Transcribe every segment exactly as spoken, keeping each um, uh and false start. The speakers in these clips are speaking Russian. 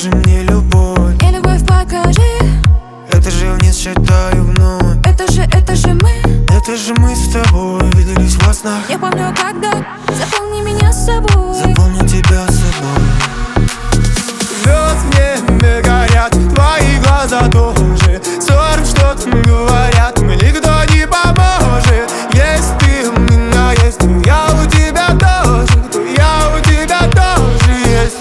покажи мне любовь. И любовь покажи. Это же вниз считаю вновь. Это же, это же мы. Это же мы с тобой виделись во снах. Я помню, когда. Запомни меня с собой. Запомню тебя с собой. Звезд в небе горят, твои глаза тоже. Ссор что-то говорят, мне никто не поможет. Есть ты у меня, есть и я у тебя тоже, то я у тебя тоже есть.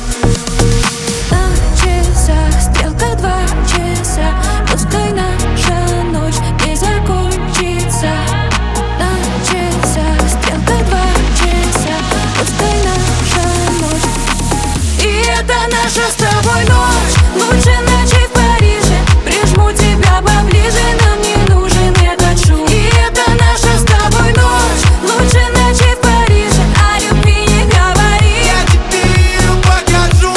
На часах стрелка два часа. Пускай наша ночь не закончится. На часах стрелка два часа. Пускай наша ночь. И это наша с тобой ночь. Лучше ночи в Париже. Прижму тебя поближе, нам не нужен этот шум. И это наша с тобой ночь. Лучше ночи в Париже. О любви не говори. Я тебе ее покажу.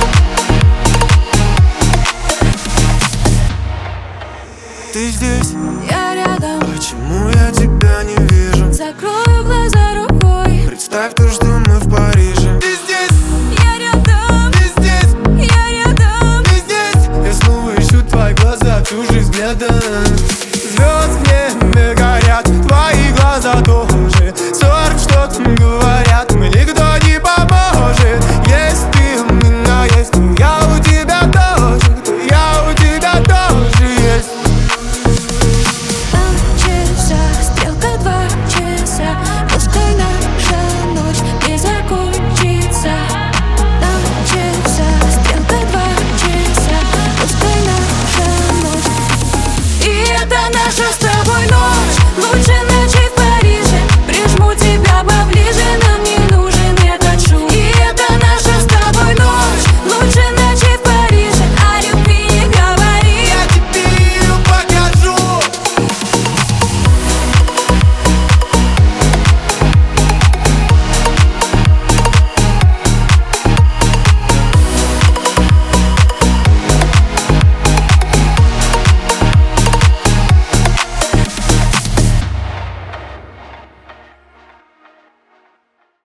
Ты здесь,